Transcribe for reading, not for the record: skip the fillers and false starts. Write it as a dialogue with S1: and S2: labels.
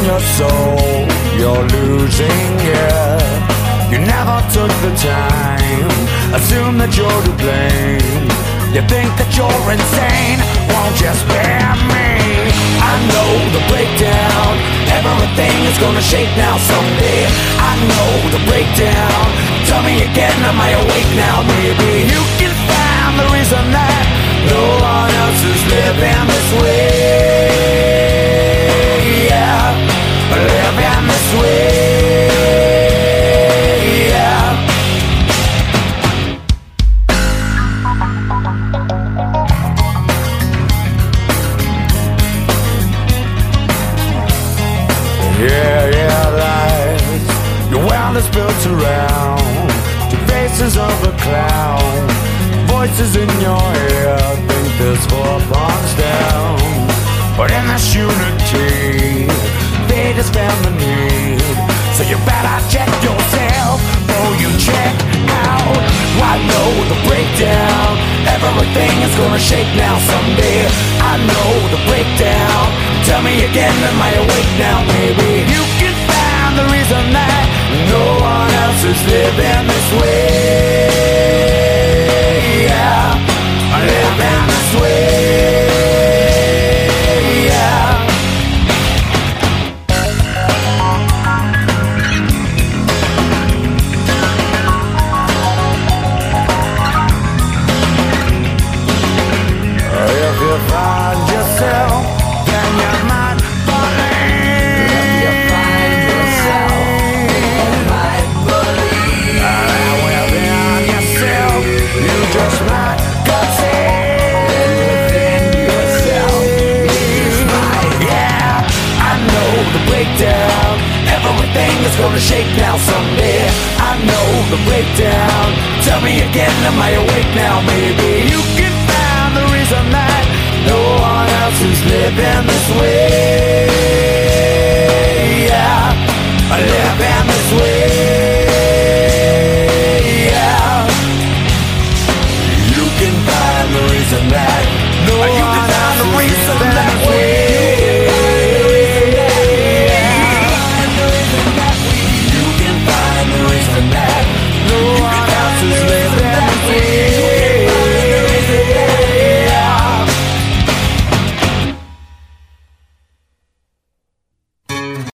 S1: your soul, you're losing it. You never took the time, assume that you're to blame. You think that you're insane, won't you spare me? I know the breakdown, everything is gonna shake now someday. I know the breakdown, tell me again, am I awake now? Maybe you can find the reason that no one else is living this way. Yeah, living this way. Lies. Your world is built around two faces of a clown. Voices in your head think there's 4 pawns down. But in this unity, fate has found the need. So you better check yourself before you check out. I know the breakdown, everything is gonna shake now someday. I know the breakdown, tell me again, am I awake now? Maybe you can find the reason that no one else is living this way. Yeah, living this way. Find yourself, then you might believe. If you find yourself, you might believe. Within yourself, you just might conceive. Within yourself, you just might. Yeah, I know the breakdown, everything is gonna shake now someday. I know the breakdown, tell me again, am I awake now? Maybe you can find the reason that no one else is living this way. Yeah, living this way.